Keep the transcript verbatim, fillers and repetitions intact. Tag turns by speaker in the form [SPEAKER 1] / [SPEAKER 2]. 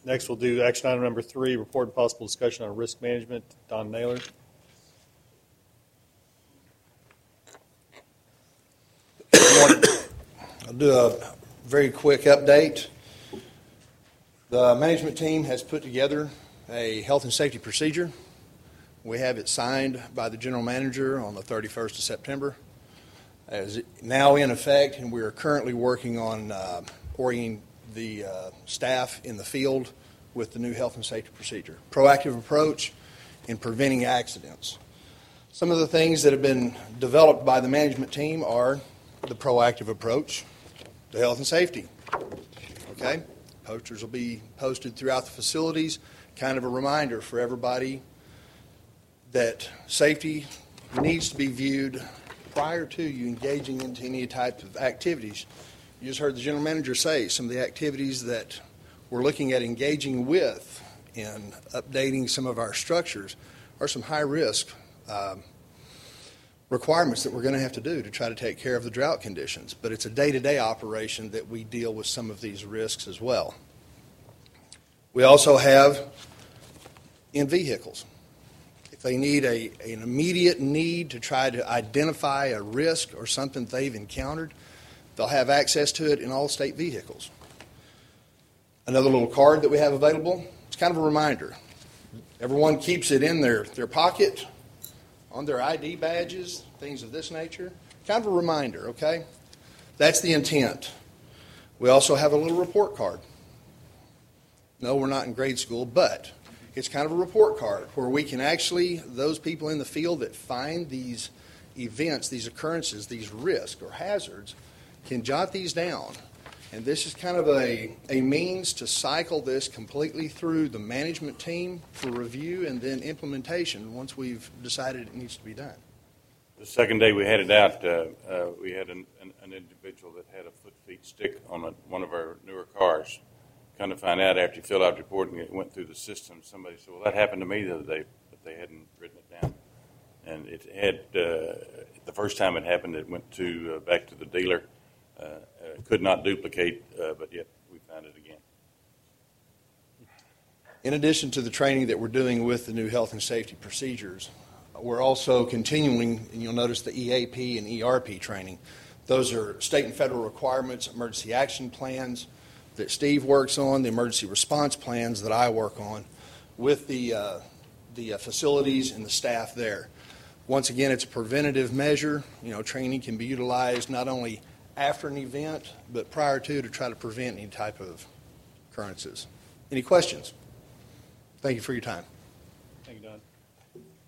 [SPEAKER 1] Next, we'll do action item number three, report and possible discussion on risk management. Don Naylor.
[SPEAKER 2] Good morning. I'll do a very quick update. The management team has put together a health and safety procedure. We have it signed by the general manager on the thirty-first of September. As now in effect, and we are currently working on uh, orienting the uh, staff in the field with the new health and safety procedure. Proactive approach in preventing accidents. Some of the things that have been developed by the management team are the proactive approach to health and safety. Okay? Posters will be posted throughout the facilities, kind of a reminder for everybody that safety needs to be viewed prior to you engaging into any type of activities. You just heard the general manager say some of the activities that we're looking at engaging with in updating some of our structures are some high-risk um, requirements that we're going to have to do to try to take care of the drought conditions. But it's a day-to-day operation that we deal with some of these risks as well. We also have in vehicles. They need a, an immediate need to try to identify a risk or something they've encountered. They'll have access to it in all state vehicles. Another little card that we have available, it's kind of a reminder. Everyone keeps it in their, their pocket, on their I D badges, things of this nature. Kind of a reminder, okay? That's the intent. We also have a little report card. No, we're not in grade school, but it's kind of a report card where we can actually, those people in the field that find these events, these occurrences, these risks or hazards, can jot these down. And this is kind of a, a means to cycle this completely through the management team for review and then implementation once we've decided it needs to be done.
[SPEAKER 3] The second day we had it out, uh, uh, we had an, an, an individual that had a foot-feet stick on a, one of our newer cars. Kind of find out after you filled out the report and it went through the system, somebody said, well, that happened to me the other day, but they hadn't written it down. And it had, uh, the first time it happened, it went to uh, back to the dealer. Uh, uh, could not duplicate, uh, but yet we found it again.
[SPEAKER 2] In addition to the training that we're doing with the new health and safety procedures, we're also continuing, and you'll notice the E A P and E R P training. Those are state and federal requirements, emergency action plans that Steve works on, the emergency response plans that I work on with the, uh, the uh, facilities and the staff there. Once again, it's a preventative measure. You know, training can be utilized not only after an event, but prior to to try to prevent any type of occurrences. Any questions? Thank you for your time.
[SPEAKER 1] Thank you, Don.